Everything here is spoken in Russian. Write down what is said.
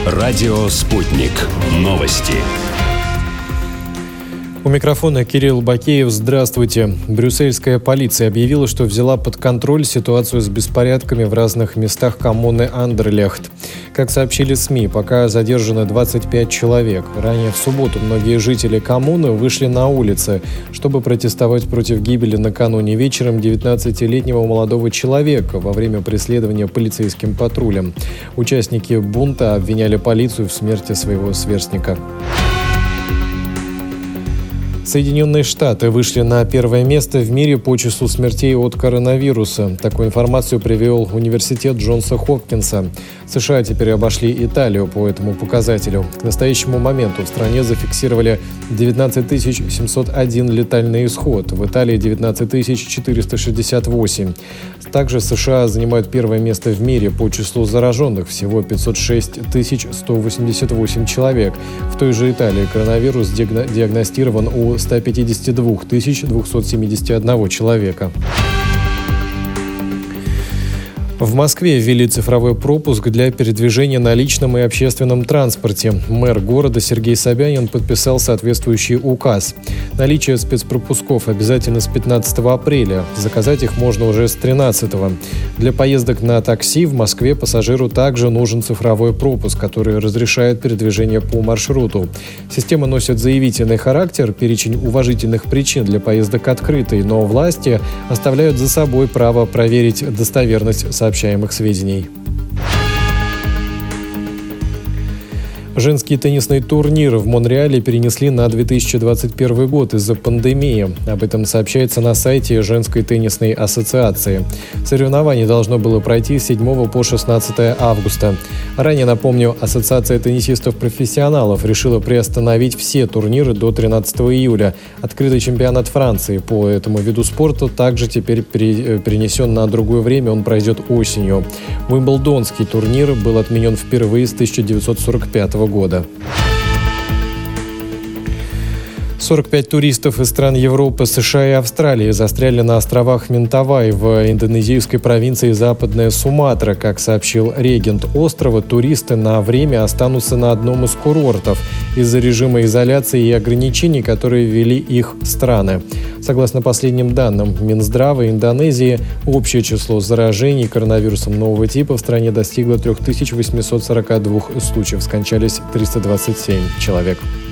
Радио «Спутник». Новости. У микрофона Кирилл Бакеев. Здравствуйте. Брюссельская полиция объявила, что взяла под контроль ситуацию с беспорядками в разных местах коммуны Андерлехт. Как сообщили СМИ, пока задержано 25 человек. Ранее в субботу многие жители коммуны вышли на улицы, чтобы протестовать против гибели накануне вечером 19-летнего молодого человека во время преследования полицейским патрулем. Участники бунта обвиняли полицию в смерти своего сверстника. Соединенные Штаты вышли на первое место в мире по числу смертей от коронавируса. Такую информацию привел университет Джонса Хопкинса. США теперь обошли Италию по этому показателю. К настоящему моменту в стране зафиксировали 19 701 летальный исход, в Италии 19 468. Также США занимают первое место в мире по числу зараженных, всего 506 188 человек. В той же Италии коронавирус диагностирован у 152 271 человека. В Москве ввели цифровой пропуск для передвижения на личном и общественном транспорте. Мэр города Сергей Собянин подписал соответствующий указ. Наличие спецпропусков обязательно с 15 апреля. Заказать их можно уже с 13. Для поездок на такси в Москве пассажиру также нужен цифровой пропуск, который разрешает передвижение по маршруту. Система носит заявительный характер, перечень уважительных причин для поездок открытый, но власти оставляют за собой право проверить достоверность сообщаемых сведений. Женский теннисный турнир в Монреале перенесли на 2021 год из-за пандемии. Об этом сообщается на сайте Женской теннисной ассоциации. Соревнование должно было пройти с 7 по 16 августа. Ранее, напомню, Ассоциация теннисистов-профессионалов решила приостановить все турниры до 13 июля. Открытый чемпионат Франции по этому виду спорта также теперь перенесен на другое время, он пройдет осенью. Уимблдонский турнир был отменен впервые с 1945 года. 45 туристов из стран Европы, США и Австралии застряли на островах Ментавай в индонезийской провинции Западная Суматра. Как сообщил регент острова, туристы на время останутся на одном из курортов из-за режима изоляции и ограничений, которые ввели их страны. Согласно последним данным Минздрава Индонезии, общее число заражений коронавирусом нового типа в стране достигло 3842 случаев, скончались 327 человек.